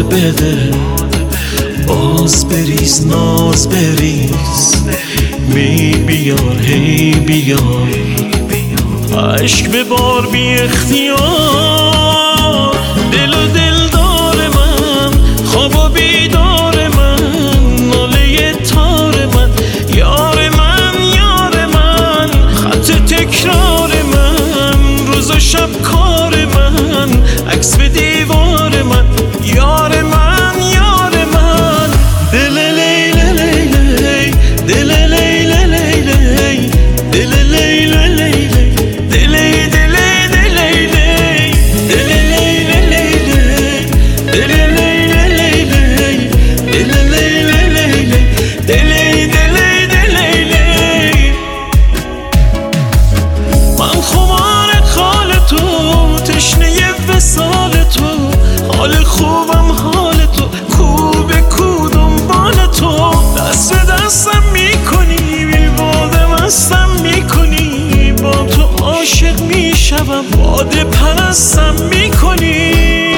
بده، باز بریز ناز بریز، می بیار هی بیار، عشق ببار بی اختیار. دل و دلدار من، خواب و بیدار من، ناله تار من، یار من یار من، خط تکرار من، روز و شب کار من، عکس به دیوار من، یار من یار من. دل لیل لیلی، دل لیل لیلی، دل لیل لیلی، دل دل دل لیلی، دل لیل لیلی، دل لیل لیلی، دل لیل لیلی، دل دل دل لیلی. من خمار خال تو، تشنه وصال تو، حال خوبم حال تو، کو به کو دنبال تو. دست به دستم میکنی، بی باده مستم میکنی، با تو عاشق میشم، باده پرستم میکنی.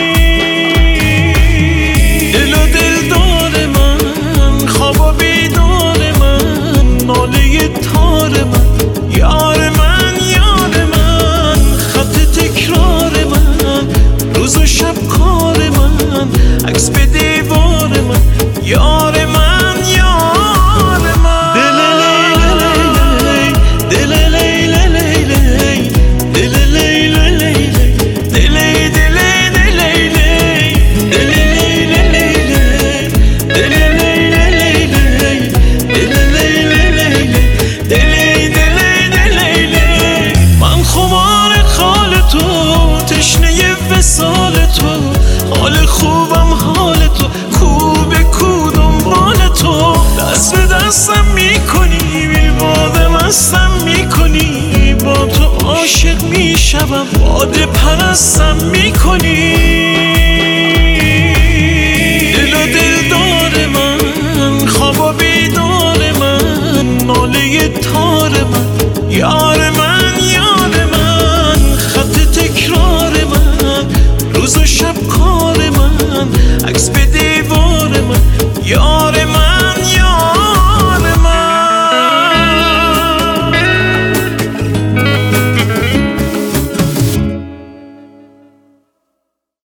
دل و دلدار من، خواب و بیدار من، ناله تار من، یار من یار من، خط تکرار من، روز و شب کار من، عکس به دیوار من، یار من یار من. دل لیل لیلی، دل لیل لیلی، دل لیل لیلی، دل دل دل لیلی، دل لیل لیلی، دل لیل لیلی، دل لیل لیلی، دل دل دل لیلی. من خمار خال تو، تشنه وصال تو، حال خوبم حال تو، کو به کو دنبال تو. دست به دستم میکنی، بی باده مستم میکنی، با تو عاشق میشم، باده پرستم میکنی.